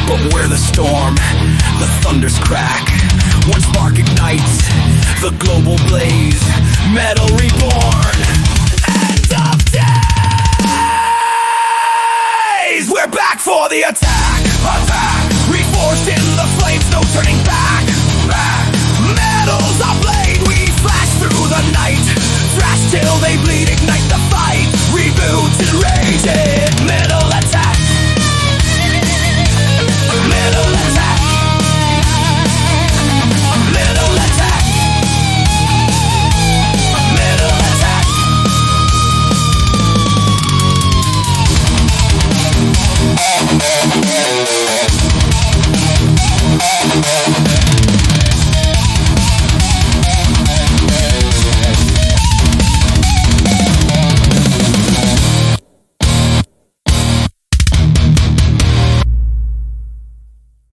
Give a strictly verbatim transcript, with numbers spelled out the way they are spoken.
but we're the storm, the thunders crack. One spark ignites the global blaze, metal reborn. End of days! We're back for the attack! Attack! Reforged in the flames, no turning back! Back! Metal's our blade, we flash through the night, thrash till they bleed, ignite.